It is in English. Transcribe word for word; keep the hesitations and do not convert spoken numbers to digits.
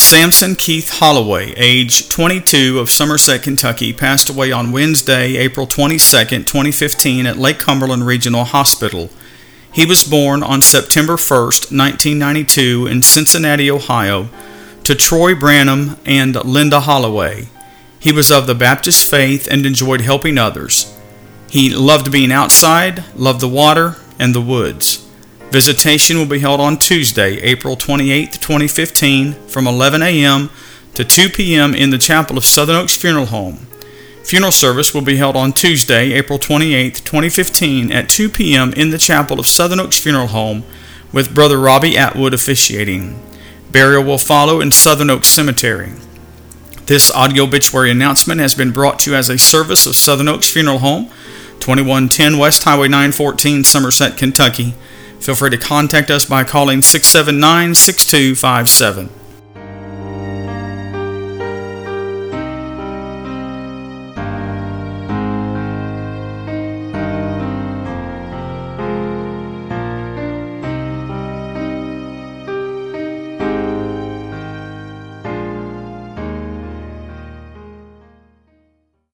Samson Keith Holloway, age twenty-two, of Somerset, Kentucky, passed away on Wednesday, April twenty-second, twenty fifteen at Lake Cumberland Regional Hospital. He was born on September first, nineteen ninety-two in Cincinnati, Ohio, to Troy Branham and Linda Holloway. He was of the Baptist faith and enjoyed helping others. He loved being outside, loved the water and the woods. Visitation will be held on Tuesday, April twenty-eighth, twenty fifteen, from eleven a.m. to two p.m. in the chapel of Southern Oaks Funeral Home. Funeral service will be held on Tuesday, April twenty-eighth, twenty fifteen, at two p.m. in the chapel of Southern Oaks Funeral Home, with Brother Robbie Atwood officiating. Burial will follow in Southern Oaks Cemetery. This audio obituary announcement has been brought to you as a service of Southern Oaks Funeral Home, twenty-one ten West Highway nine fourteen, Somerset, Kentucky. Feel free to contact us by calling six seven nine, six two five seven.